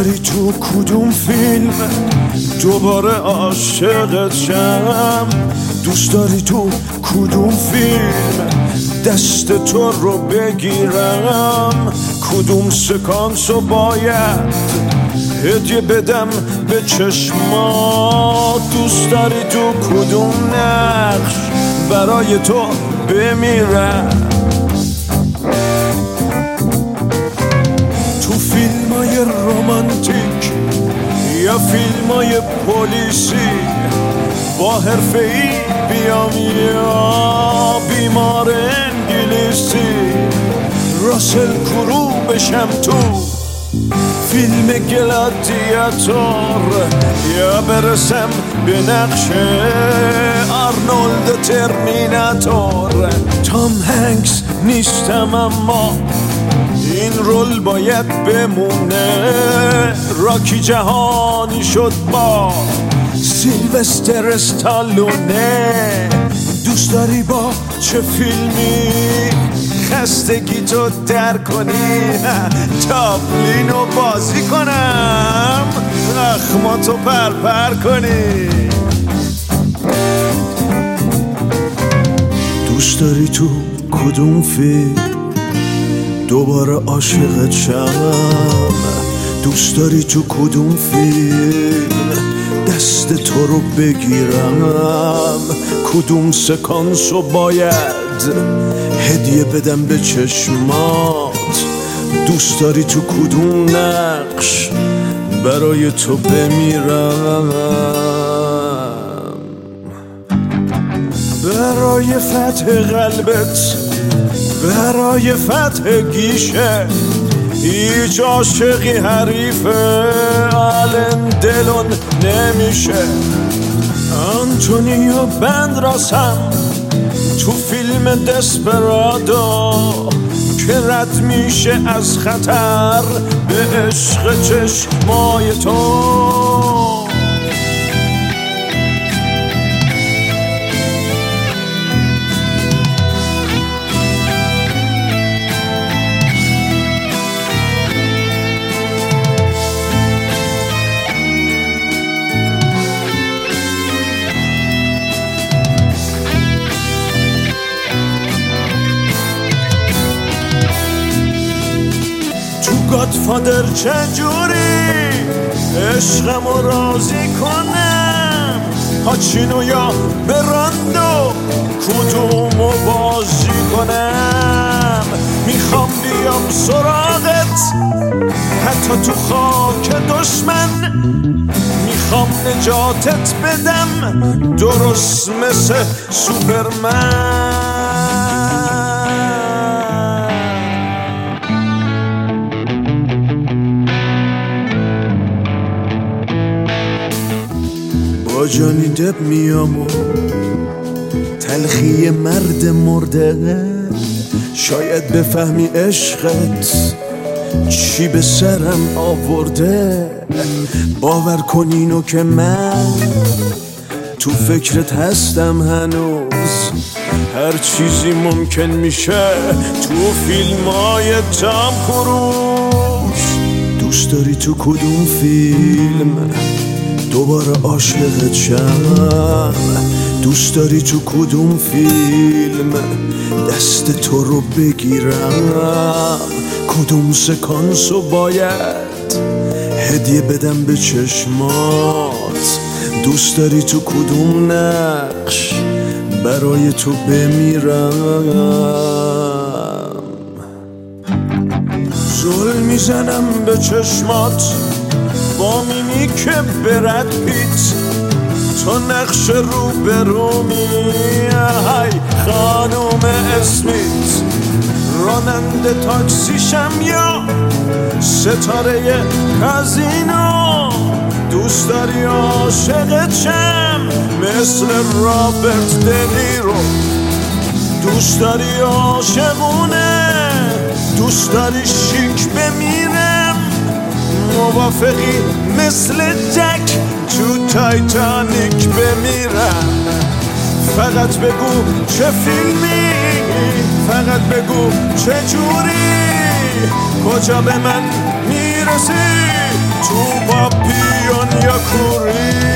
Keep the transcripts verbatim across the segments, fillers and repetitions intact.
داری تو کدوم فیلم دوباره عاشقت شم؟ دوست داری تو کدوم فیلم دست تو رو بگیرم؟ کدوم سکانس رو باید هدیه بدم به چشمات؟ دوست داری تو کدوم نقش برای تو بمیرم؟ تو فیلمای رومانتیک یا فیلمای پلیسی با حرفه‌ای بیام یا بیمار انگلیسی راسل کرو بشم تو فیلم گلادیاتور یا برسم به نقش آرنولد ترمیناتور؟ تام هنگس نیستم اما این رول باید بمونه. راکی جهانی شد با سیلوستر استالونه. دوست داری با چه فیلمی خستگی تو در کنی تابلینو بازی کنم زخماتو پرپر کنی؟ دوست داری تو کدوم فیلم دوباره عاشقت شم؟ دوست داری تو کدوم فیلم دست تو رو بگیرم؟ کدوم سکانس رو باید هدیه بدم به چشمات؟ دوست داری تو کدوم نقش برای تو بمیرم؟ برای فتح قلبت برای فتح گیشه هیچ عاشقی حریف آلن دلون نمیشه. آنتونیو بندراسم تو فیلم دسپرادو که رد میشه از خطر به عشق چشمای تو. گادفادر چجوری عشقم رو راضی کنم؟ پاچینو یا براندو کدومو بازی کنم؟ میخوام بیام سراغت حتی تو خاک دشمن. میخوام نجاتت بدم درست مثل سوپرمن. با جانی دب میام و تلخی مرد مرده. شاید بفهمی عشقت چی به سرم آورده. باور کن اینو که من تو فکرت هستم هنوز. هر چیزی ممکن میشه تو فیلمای تام کروز. دوست داری تو کدوم فیلم دوباره عاشقت شم؟ دوست داری تو کدوم فیلم دست تو رو بگیرم؟ کدوم سکانس رو باید هدیه بدم به چشمات؟ دوست داری تو کدوم نقش برای تو بمیرم؟ زل میزنم به چشمات با میمیک برد پیت. تو نقش رو برومی های خانوم اسمیت. راننده تاکسیشم یا ستاره کازینو؟ دوست داری عاشقت شم مثل رابرت دنیرو؟ دوست داری عاشقونه؟ دوست داری شیک بمیرم؟ موافقی مثل جک تو تایتانیک بمیرم؟ فقط بگو چه فیلمی، فقط بگو چه جوری، کجا به من میره میرسی تو پاپیون یا کوری.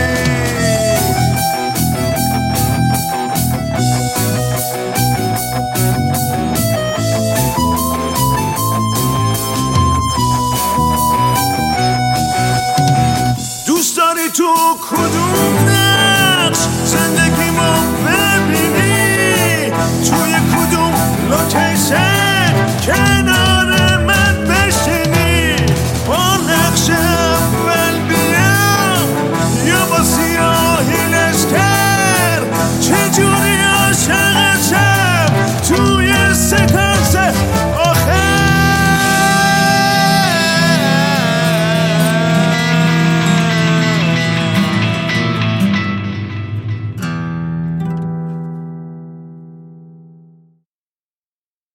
دوست داری تو کدوم